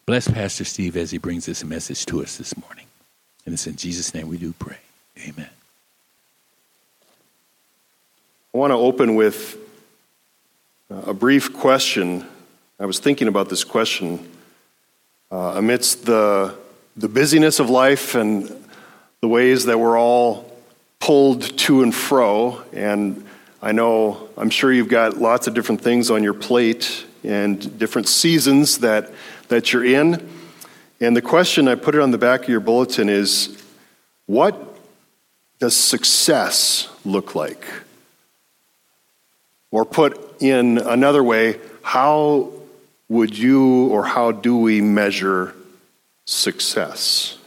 Bless Pastor Steve as he brings this message to us this morning. And it's in Jesus' name we do pray. Amen. I want to open with a brief question. I was thinking about this question amidst the busyness of life and the ways that we're all pulled to and fro. And I'm sure you've got lots of different things on your plate and different seasons that you're in. And the question, I put it on the back of your bulletin, is what does success look like? Or put in another way, how would you or how do we measure success?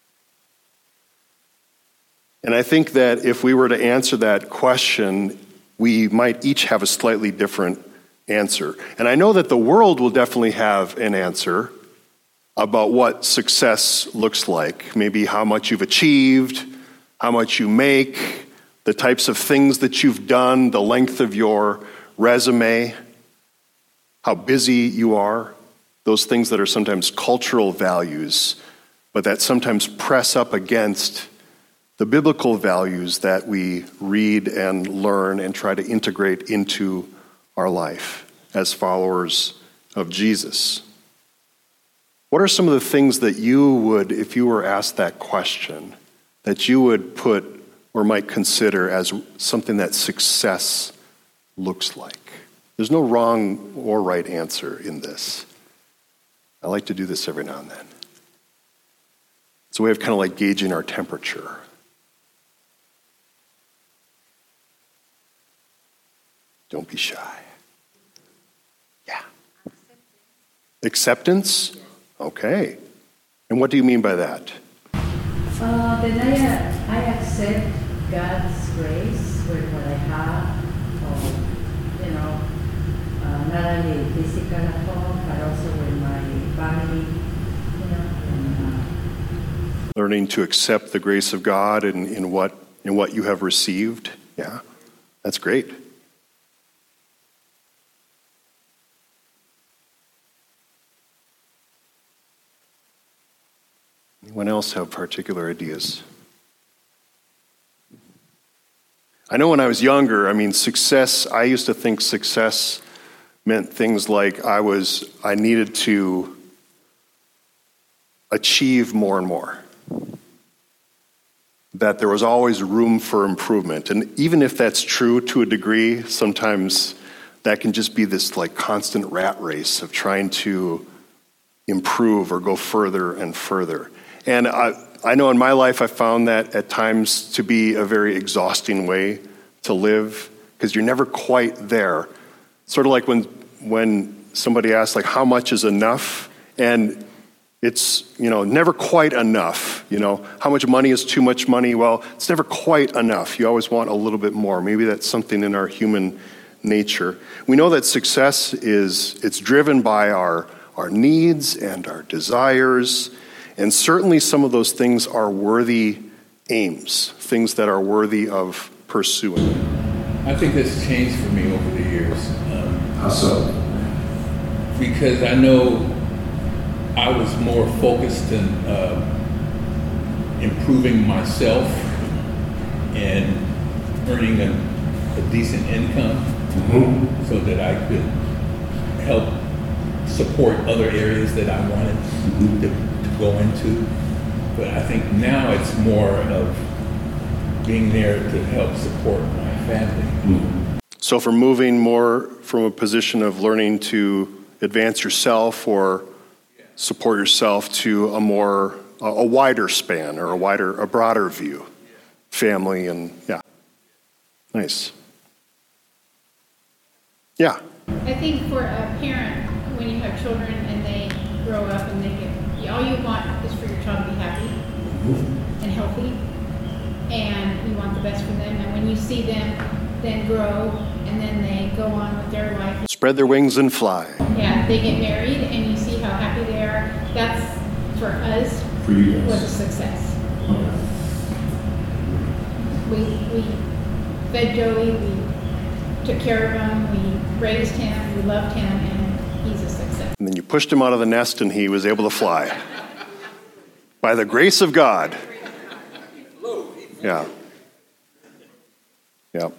And I think that if we were to answer that question, we might each have a slightly different answer. And I know that the world will definitely have an answer about what success looks like. Maybe how much you've achieved, how much you make, the types of things that you've done, the length of your resume, how busy you are, those things that are sometimes cultural values, but that sometimes press up against the biblical values that we read and learn and try to integrate into our life as followers of Jesus. What are some of the things that you would, if you were asked that question, that you would put or might consider as something that success looks like? There's no wrong or right answer in this. I like to do this every now and then. It's a way of kind of like gauging our temperature. Don't be shy. Yeah. Acceptance? Okay. And what do you mean by that? Then I accept God's grace with what I have, not only physical at home, but also with my family, Learning to accept the grace of God in what you have received. Yeah, that's great. Anyone else have particular ideas? I know when I was younger, I used to think success meant things like I needed to achieve more and more. That there was always room for improvement. And even if that's true to a degree, sometimes that can just be this like constant rat race of trying to improve or go further and further. And I know in my life I found that at times to be a very exhausting way to live because you're never quite there. Sort of like when somebody asks like how much is enough, and it's never quite enough. How much money is too much money? Well, it's never quite enough. You always want a little bit more. Maybe that's something in our human nature. We know that success it's driven by our needs and our desires. And certainly some of those things are worthy aims, things that are worthy of pursuing. I think that's changed for me over the years. How so? Because I know I was more focused on improving myself and earning a decent income so that I could help support other areas that I wanted to go into. But I think now it's more of being there to help support my family. So from moving more from a position of learning to advance yourself or support yourself to a wider span or a broader view, family and nice. Yeah. I think for a parent, when you have children and they grow up and all you want is for your child to be happy and healthy, and you want the best for them. And when you see them then grow and then they go on with their life, spread their wings and fly. Yeah, they get married and you see how happy they are. That's for us was a success. We fed Joey, we took care of him, we raised him, we loved him, and he's a success. And then you pushed him out of the nest and he was able to fly. By the grace of God. Yeah. Yeah.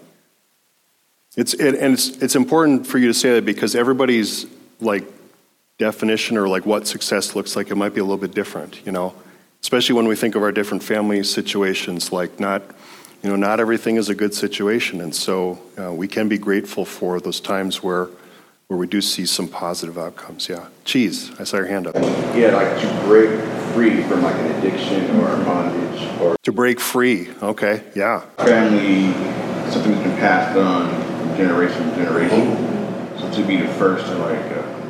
It's important for you to say that because everybody's like definition or like what success looks like, it might be a little bit different, you know, especially when we think of our different family situations, like not everything is a good situation. And so we can be grateful for those times where we do see some positive outcomes. Yeah. Cheese, I saw your hand up. Yeah, like to break free from like an addiction or a bondage or To break free. Okay. Yeah. family, something that's been passed on from generation to generation. So to be the first to like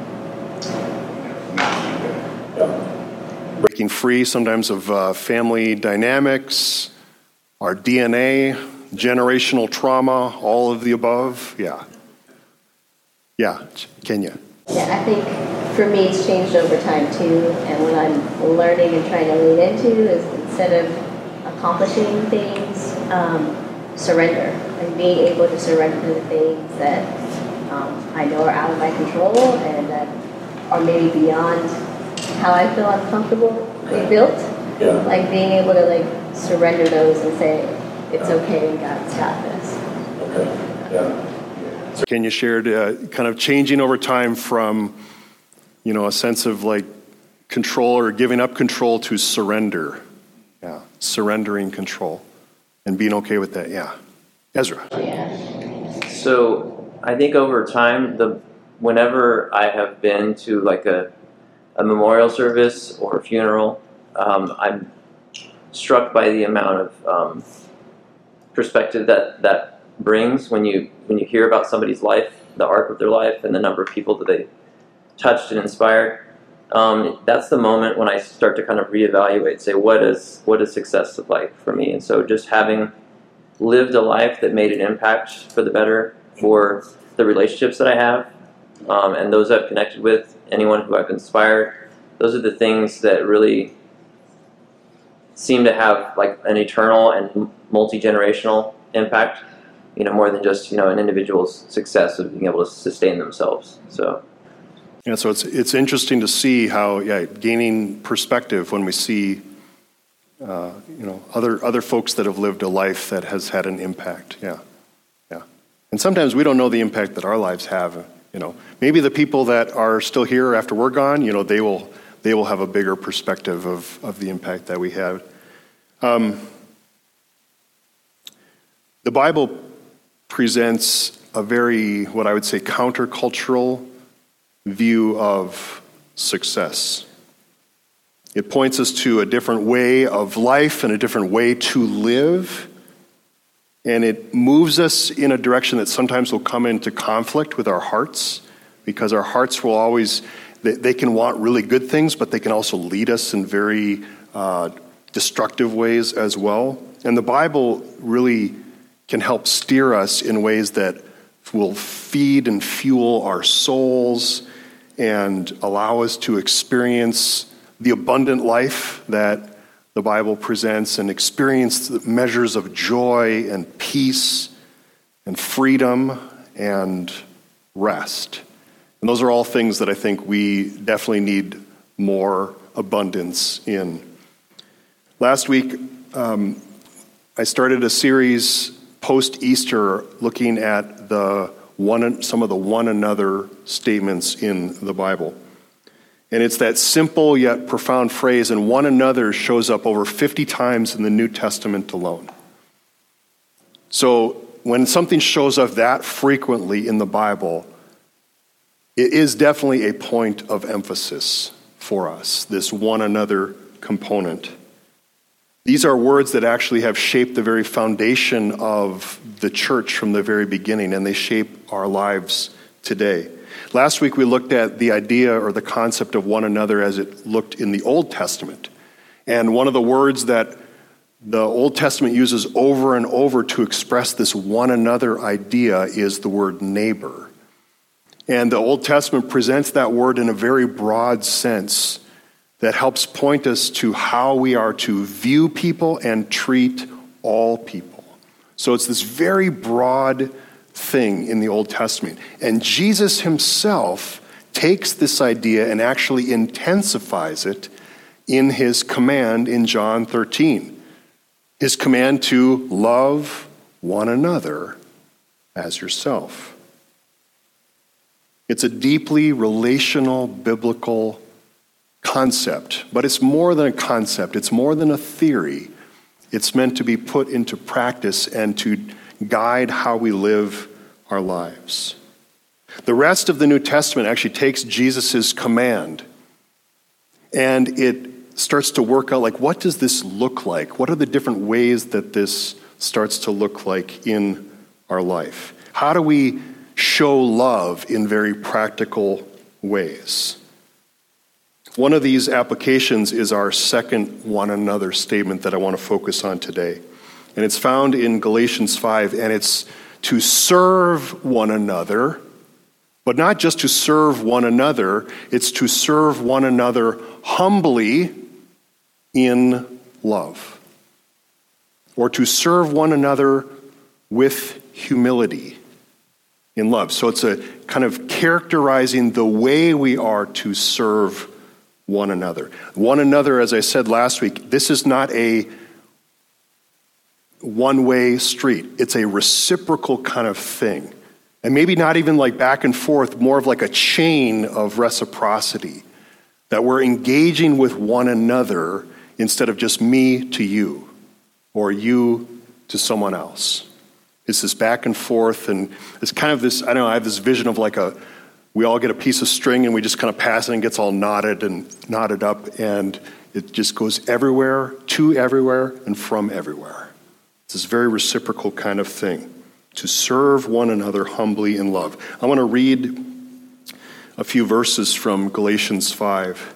not do that. Breaking free sometimes of family dynamics, our DNA, generational trauma, all of the above. Yeah. Yeah, Kenya. Yeah, I think for me it's changed over time too, and what I'm learning and trying to lean into is instead of accomplishing things, surrender, and being able to surrender to the things that I know are out of my control and that are maybe beyond how I feel I'm comfortably built. Yeah. Like being able to like surrender those and say, it's okay and God's got this. Okay. Yeah. Kenya shared kind of changing over time from, a sense of like control or giving up control to surrender. Yeah, surrendering control and being okay with that. Yeah. Ezra. Yeah. So I think over time, whenever I have been to like a memorial service or a funeral, I'm struck by the amount of perspective that brings when you hear about somebody's life, the arc of their life, and the number of people that they touched and inspired. That's the moment when I start to kind of reevaluate, say, what does success look like for me? And so just having lived a life that made an impact for the better for the relationships that I have, and those I've connected with, anyone who I've inspired, those are the things that really seem to have like an eternal and multi-generational impact, more than just, an individual's success of being able to sustain themselves. So. Yeah, so it's interesting to see how, gaining perspective when we see, other folks that have lived a life that has had an impact. Yeah. And sometimes we don't know the impact that our lives have. Maybe the people that are still here after we're gone, they will have a bigger perspective of the impact that we have. The Bible presents a very, what I would say, countercultural view of success. It points us to a different way of life and a different way to live. And it moves us in a direction that sometimes will come into conflict with our hearts, because our hearts will always, they can want really good things, but they can also lead us in very destructive ways as well. And the Bible really can help steer us in ways that will feed and fuel our souls and allow us to experience the abundant life that the Bible presents and experience the measures of joy and peace and freedom and rest. And those are all things that I think we definitely need more abundance in. Last week, I started a series post-Easter looking at some of the one another statements in the Bible. And it's that simple yet profound phrase, and one another shows up over 50 times in the New Testament alone. So when something shows up that frequently in the Bible, it is definitely a point of emphasis for us, this one another component. These are words that actually have shaped the very foundation of the church from the very beginning, and they shape our lives today. Last week we looked at the idea or the concept of one another as it looked in the Old Testament. And one of the words that the Old Testament uses over and over to express this one another idea is the word neighbor. And the Old Testament presents that word in a very broad sense that helps point us to how we are to view people and treat all people. So it's this very broad thing in the Old Testament. And Jesus himself takes this idea and actually intensifies it in his command in John 13. His command to love one another as yourself. It's a deeply relational, biblical concept, but it's more than a concept. It's more than a theory. It's meant to be put into practice and to guide how we live our lives. The rest of the New Testament actually takes Jesus' command and it starts to work out, like, what does this look like? What are the different ways that this starts to look like in our life? How do we show love in very practical ways? One of these applications is our second one another statement that I want to focus on today. And it's found in Galatians 5, and it's to serve one another, but not just to serve one another, it's to serve one another humbly in love, or to serve one another with humility in love. So it's a kind of characterizing the way we are to serve one another. One another, as I said last week, this is not a one-way street. It's a reciprocal kind of thing. And maybe not even like back and forth, more of like a chain of reciprocity, that we're engaging with one another instead of just me to you or you to someone else. It's this back and forth, and it's kind of this, I don't know, I have this vision of like we all get a piece of string and we just kind of pass it and it gets all knotted up, and it just goes everywhere, to everywhere, and from everywhere. It's this very reciprocal kind of thing, to serve one another humbly in love. I want to read a few verses from Galatians 5.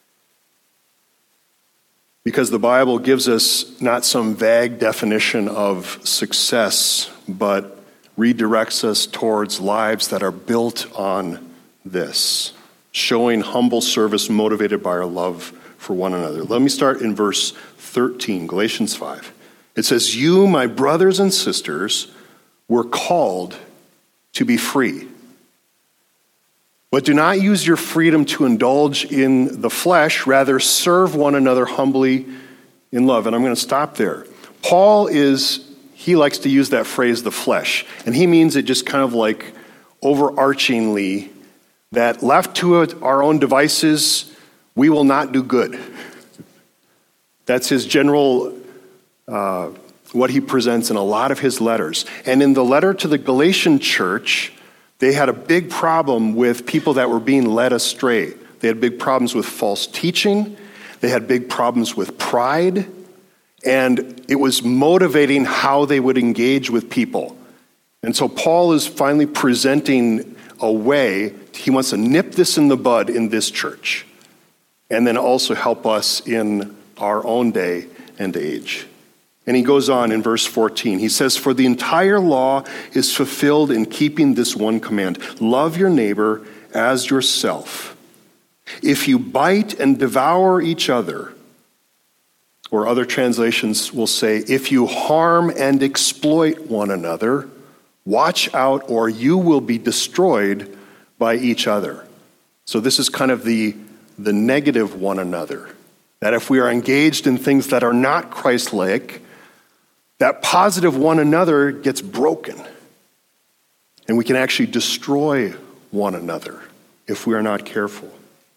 Because the Bible gives us not some vague definition of success, but redirects us towards lives that are built on this, showing humble service motivated by our love for one another. Let me start in verse 13, Galatians 5. It says, "You, my brothers and sisters, were called to be free. But do not use your freedom to indulge in the flesh, rather serve one another humbly in love." And I'm going to stop there. Paul he likes to use that phrase, the flesh. And he means it just kind of like overarchingly that left to our own devices, we will not do good. That's his general, what he presents in a lot of his letters. And in the letter to the Galatian church, they had a big problem with people that were being led astray. They had big problems with false teaching. They had big problems with pride. And it was motivating how they would engage with people. And so Paul is finally presenting a way. He wants to nip this in the bud in this church. And then also help us in our own day and age. And he goes on in verse 14. He says, "For the entire law is fulfilled in keeping this one command. Love your neighbor as yourself. If you bite and devour each other," or other translations will say, "if you harm and exploit one another, watch out or you will be destroyed by each other." So this is kind of the negative one another. That if we are engaged in things that are not Christ-like, that positive one another gets broken. And we can actually destroy one another if we are not careful.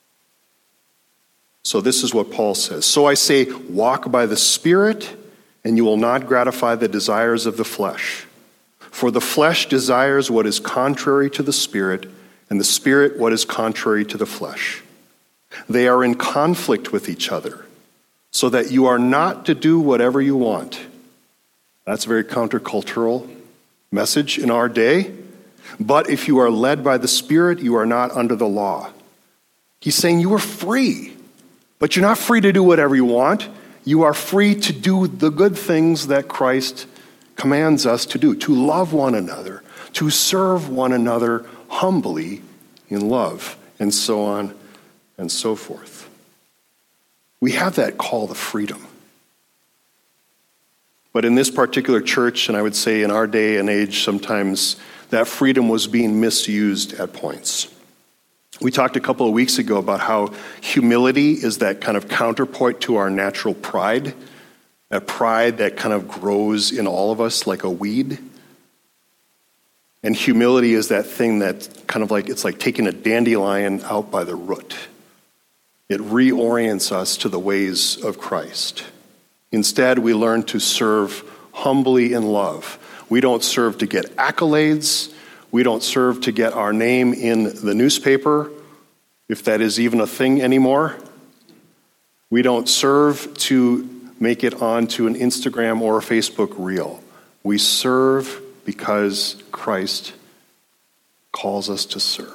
So this is what Paul says. "So I say, walk by the Spirit, and you will not gratify the desires of the flesh. For the flesh desires what is contrary to the Spirit, and the Spirit what is contrary to the flesh. They are in conflict with each other, so that you are not to do whatever you want." That's a very countercultural message in our day. "But if you are led by the Spirit, you are not under the law." He's saying you are free, but you're not free to do whatever you want. You are free to do the good things that Christ commands us to do, to love one another, to serve one another humbly in love, and so on and so forth. We have that call to freedom. But in this particular church, and I would say in our day and age, sometimes that freedom was being misused at points. We talked a couple of weeks ago about how humility is that kind of counterpoint to our natural pride, that pride that kind of grows in all of us like a weed. And humility is that thing that kind of like, it's like taking a dandelion out by the root. It reorients us to the ways of Christ. Instead, we learn to serve humbly in love. We don't serve to get accolades. We don't serve to get our name in the newspaper, if that is even a thing anymore. We don't serve to make it onto an Instagram or a Facebook reel. We serve because Christ calls us to serve.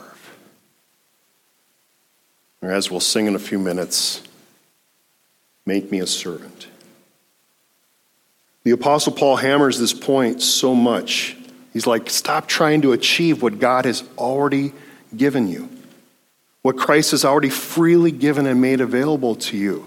Or as we'll sing in a few minutes, make me a servant. The Apostle Paul hammers this point so much. He's like, stop trying to achieve what God has already given you, what Christ has already freely given and made available to you.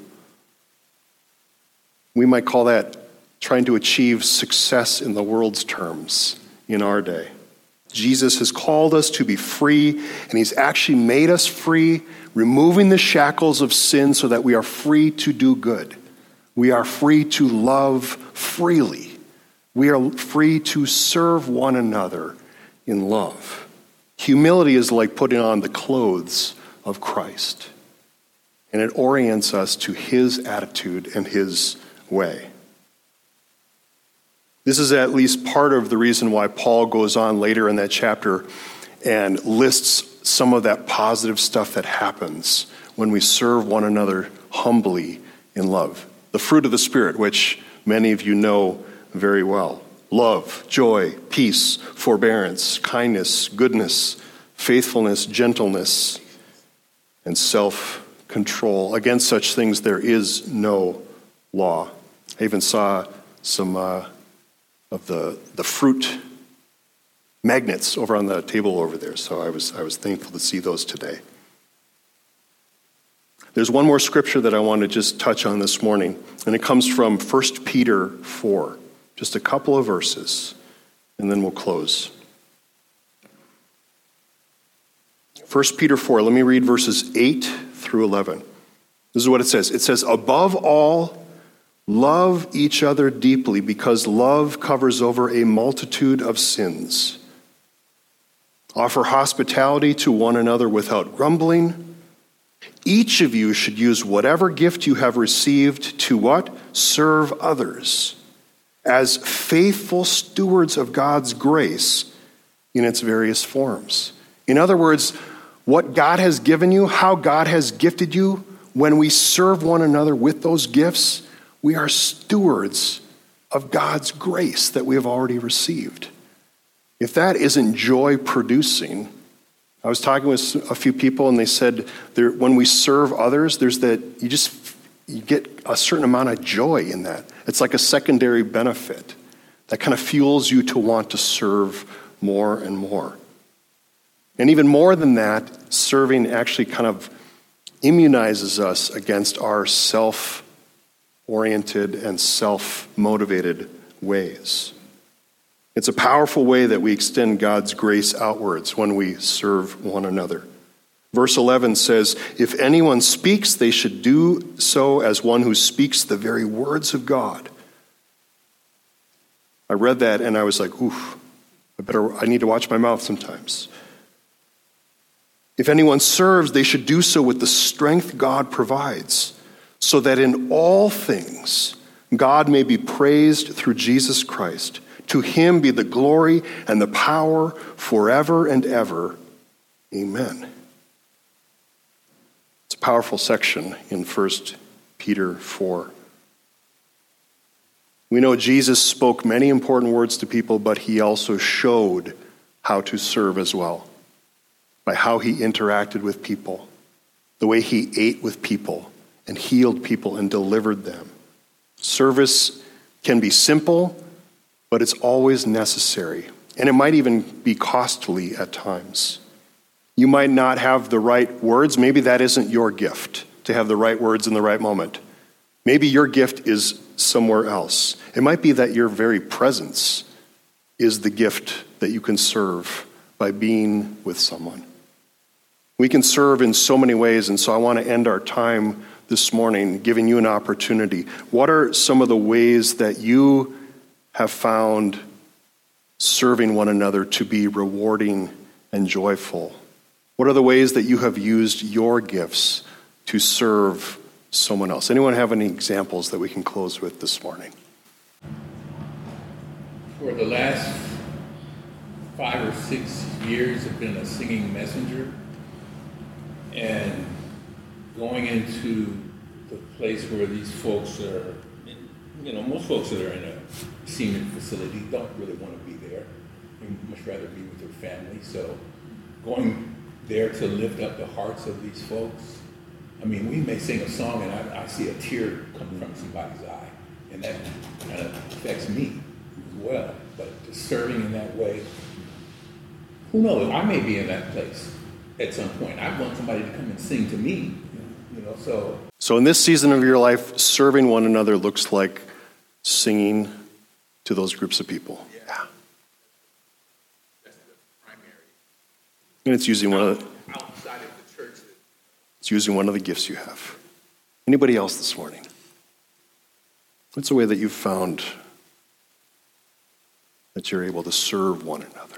We might call that trying to achieve success in the world's terms in our day. Jesus has called us to be free, and he's actually made us free, removing the shackles of sin so that we are free to do good. We are free to love freely. We are free to serve one another in love. Humility is like putting on the clothes of Christ, and it orients us to his attitude and his way. This is at least part of the reason why Paul goes on later in that chapter and lists some of that positive stuff that happens when we serve one another humbly in love. The fruit of the Spirit, which many of you know very well. Love, joy, peace, forbearance, kindness, goodness, faithfulness, gentleness, and self-control. Against such things there is no law. I even saw some of the fruit magnets over on the table over there, so I was thankful to see those today. There's one more scripture that I want to just touch on this morning, and it comes from 1 Peter 4. Just a couple of verses, and then we'll close. 1 Peter 4, let me read verses 8 through 11. This is what it says. It says, above all, love each other deeply, because love covers over a multitude of sins. Offer hospitality to one another without grumbling. Each of you should use whatever gift you have received to what? Serve others as faithful stewards of God's grace in its various forms. In other words, what God has given you, how God has gifted you, when we serve one another with those gifts, we are stewards of God's grace that we have already received. If that isn't joy producing, I was talking with a few people and they said when we serve others, there's that you get a certain amount of joy in that. It's like a secondary benefit that kind of fuels you to want to serve more and more. And even more than that, serving actually kind of immunizes us against our self-oriented and self-motivated ways. It's a powerful way that we extend God's grace outwards when we serve one another. Verse 11 says, if anyone speaks, they should do so as one who speaks the very words of God. I read that and I was like, oof, I need to watch my mouth sometimes. If anyone serves, they should do so with the strength God provides, so that in all things God may be praised through Jesus Christ. To him be the glory and the power forever and ever. Amen. It's a powerful section in 1 Peter 4. We know Jesus spoke many important words to people, but he also showed how to serve as well, by how he interacted with people, the way he ate with people and healed people and delivered them. Service can be simple, but it's always necessary, and it might even be costly at times. You might not have the right words. Maybe that isn't your gift, to have the right words in the right moment. Maybe your gift is somewhere else. It might be that your very presence is the gift that you can serve by being with someone. We can serve in so many ways, and so I want to end our time this morning giving you an opportunity. What are some of the ways that you have found serving one another to be rewarding and joyful? What are the ways that you have used your gifts to serve someone else? Anyone have any examples that we can close with this morning? For the last 5 or 6 years, I've been a singing messenger, and going into the place where these folks are, most folks that are in a senior facility don't really want to be there. They much rather be with their family. So going there to lift up the hearts of these folks. I mean, we may sing a song and I see a tear come from somebody's eye, and that kind of affects me as well. But just serving in that way, who knows? I may be in that place at some point. I want somebody to come and sing to me, So in this season of your life, serving one another looks like singing to those groups of people. Yeah. That's the primary. And it's using outside of the church. It's using one of the gifts you have. Anybody else this morning? What's a way that you've found that you're able to serve one another?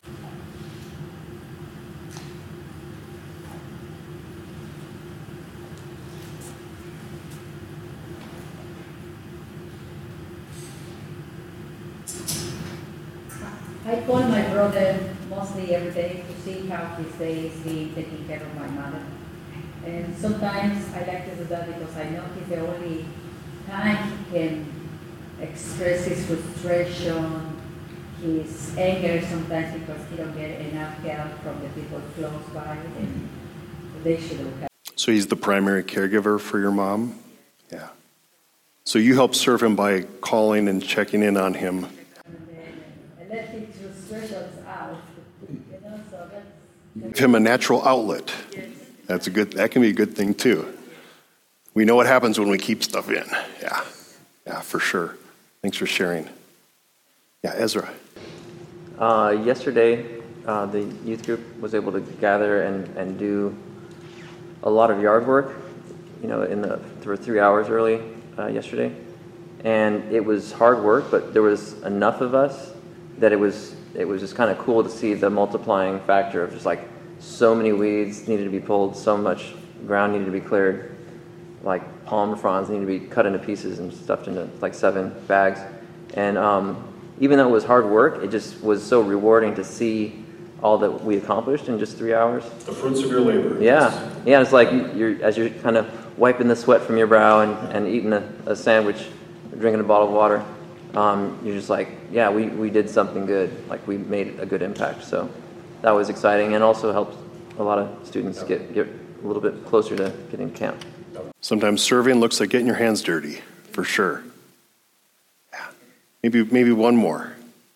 I call my brother mostly every day to see how his day is being taking care of my mother. And sometimes I like to do that because I know he's the only time he can express his frustration, his anger sometimes because he don't get enough help from the people close by, and they should look at. So he's the primary caregiver for your mom? Yeah. So you help serve him by calling and checking in on him. And let his frustrations out, so that's... Give him a natural outlet. That can be a good thing too. We know what happens when we keep stuff in. Yeah, for sure. Thanks for sharing. Yeah, Ezra. Yesterday, the youth group was able to gather and do a lot of yard work, for 3 hours early yesterday. And it was hard work, but there was enough of us that it was just kind of cool to see the multiplying factor of just like so many weeds needed to be pulled, so much ground needed to be cleared, like palm fronds needed to be cut into pieces and stuffed into like 7 bags. And even though it was hard work, it just was so rewarding to see all that we accomplished in just 3 hours. The fruits of your labor. Yeah, it's like as you're kind of wiping the sweat from your brow and eating a sandwich, drinking a bottle of water, you're just like, yeah, we did something good. Like we made a good impact. So that was exciting, and also helped a lot of students get a little bit closer to getting to camp. Sometimes serving looks like getting your hands dirty, for sure. Yeah. Maybe one more.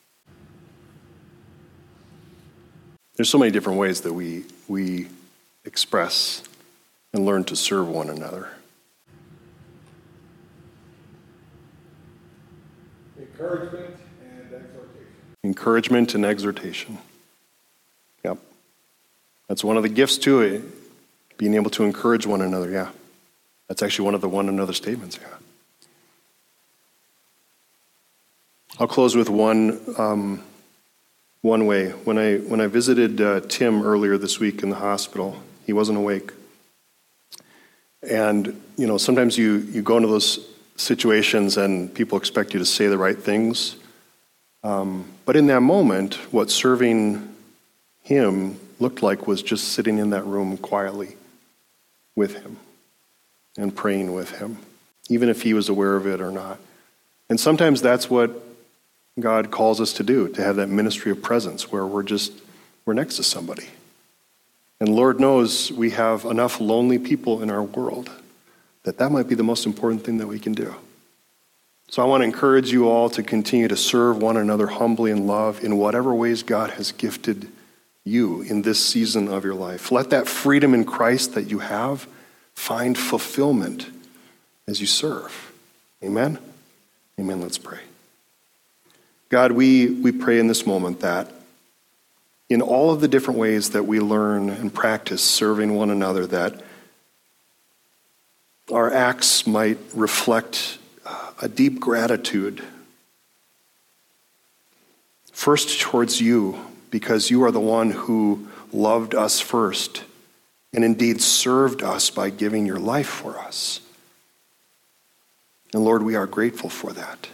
There's so many different ways that we express and learn to serve one another. Encouragement and exhortation. Encouragement and exhortation. Yep. That's one of the gifts to it, being able to encourage one another, yeah. That's actually one of the one another statements, yeah. I'll close with one way. When I visited Tim earlier this week in the hospital, he wasn't awake. And, sometimes you go into those situations and people expect you to say the right things. But in that moment, what serving him looked like was just sitting in that room quietly with him and praying with him, even if he was aware of it or not. And sometimes that's what God calls us to do, to have that ministry of presence where we're next to somebody. And Lord knows we have enough lonely people in our world that might be the most important thing that we can do. So I want to encourage you all to continue to serve one another humbly in love in whatever ways God has gifted you in this season of your life. Let that freedom in Christ that you have find fulfillment as you serve. Amen? Amen. Let's pray. God, we pray in this moment that in all of the different ways that we learn and practice serving one another, that our acts might reflect a deep gratitude, first towards you, because you are the one who loved us first and indeed served us by giving your life for us. And Lord, we are grateful for that.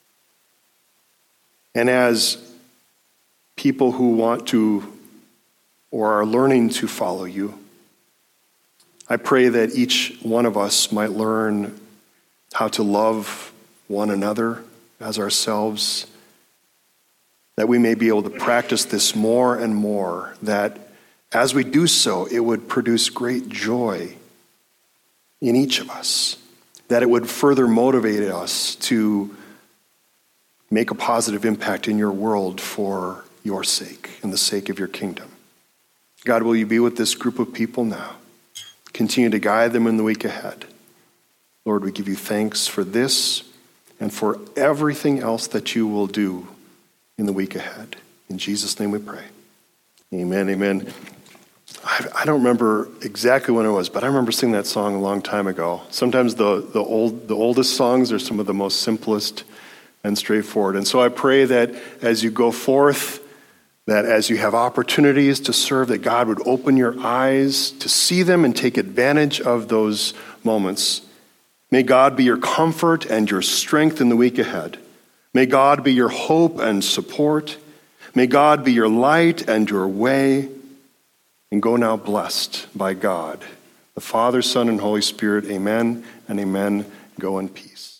And as people who want to or are learning to follow you, I pray that each one of us might learn how to love one another as ourselves, that we may be able to practice this more and more, that as we do so, it would produce great joy in each of us, that it would further motivate us to make a positive impact in your world for your sake and the sake of your kingdom. God, will you be with this group of people now? Continue to guide them in the week ahead. Lord, we give you thanks for this and for everything else that you will do in the week ahead. In Jesus' name we pray. Amen, amen. I don't remember exactly when it was, but I remember singing that song a long time ago. Sometimes the oldest songs are some of the most simplest and straightforward. And so I pray that as you go forth, that as you have opportunities to serve, that God would open your eyes to see them and take advantage of those moments. May God be your comfort and your strength in the week ahead. May God be your hope and support. May God be your light and your way. And go now blessed by God, the Father, Son, and Holy Spirit. Amen and amen. Go in peace.